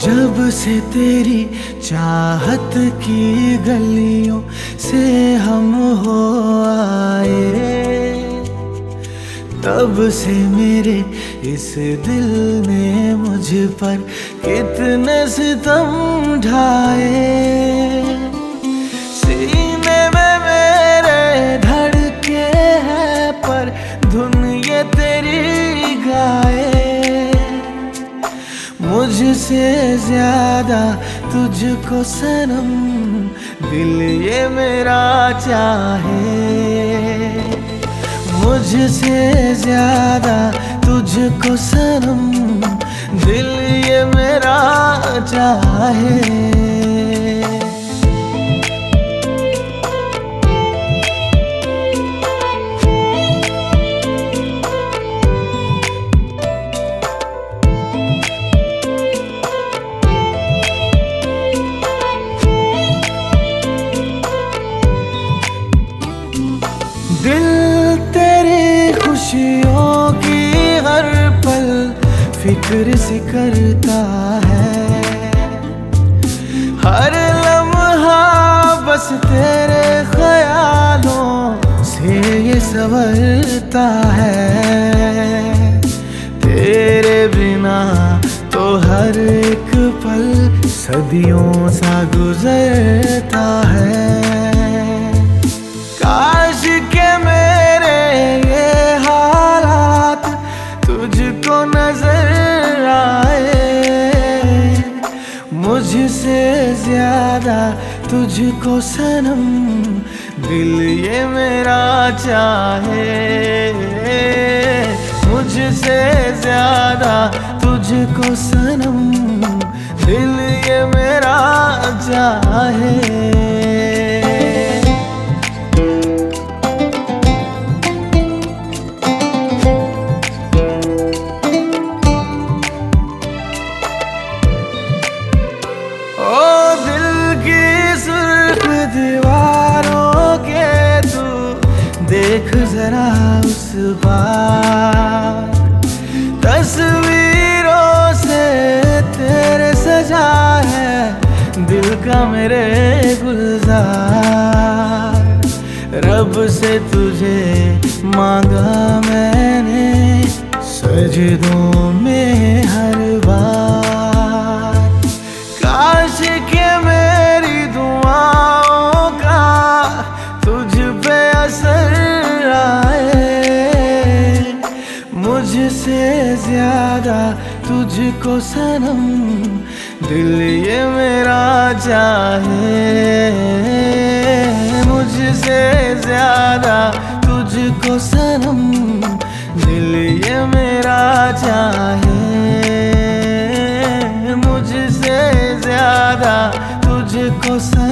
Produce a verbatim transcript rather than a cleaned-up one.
जब से तेरी चाहत की गलियों से हम हो आए, तब से मेरे इस दिल ने मुझ पर कितने सितम ढाए। सीने में मेरे धड़के है पर धुन ये तेरी गाए। मुझसे ज्यादा तुझको सनम दिल ये मेरा चाहे। मुझसे ज्यादा तुझको सनम दिल ये मेरा चाहे। दिल तेरी खुशियों की हर पल फिक्र सी करता है। हर लम्हा बस तेरे ख्यालों से ये संवरता है। तेरे बिना तो हर एक पल सदियों सा गुजरता है। काश के मेरे ये हालात तुझको नजर आए। मुझसे ज्यादा तुझको सनम दिल ये मेरा चाहे। मुझसे ज्यादा तुझको सनम दिल ये मेरा चाहे। दीवारों के तू देख जरा उस बार, तस्वीरों से तेरे सजा है दिल का मेरे गुलजार। रब से तुझे मांगा मैंने सजदों में हर बार। काश के मेरी दुआओं का तुझ पे असर आए। मुझसे ज्यादा तुझको सनम दिल ये मेरा चाहे। मुझसे ज्यादा तुझको सनम दिल ये मेरा चाहे। मुझसे ज्यादा तुझको